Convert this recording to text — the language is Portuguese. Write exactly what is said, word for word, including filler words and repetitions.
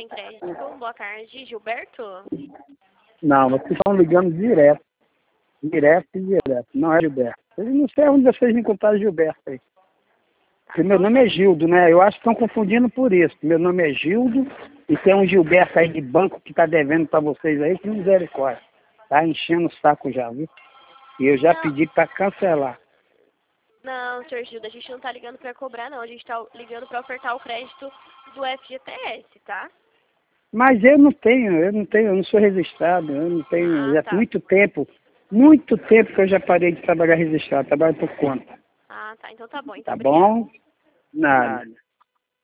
em crédito. Boa tarde, Gilberto? Não, vocês estão ligando direto. Direto e direto. Não é Gilberto. Eu não sei onde vocês encontraram Gilberto aí. Porque meu nome é Gildo, né? Eu acho que estão confundindo por isso. Meu nome é Gildo e tem um Gilberto aí de banco que está devendo para vocês aí, que misericórdia. Tá enchendo o saco já, viu? E eu já Não. pedi para cancelar. Não, senhor Gildo, a gente não tá ligando para cobrar, não. A gente tá ligando para ofertar o crédito do F G T S, tá? Mas eu não tenho, eu não tenho, eu não sou registrado, eu não tenho, Ah, já tá. muito tempo, muito tempo que eu já parei de trabalhar registrado, trabalho por conta. Ah, tá. Então tá bom. Então, Tá obrigada. bom? Nada.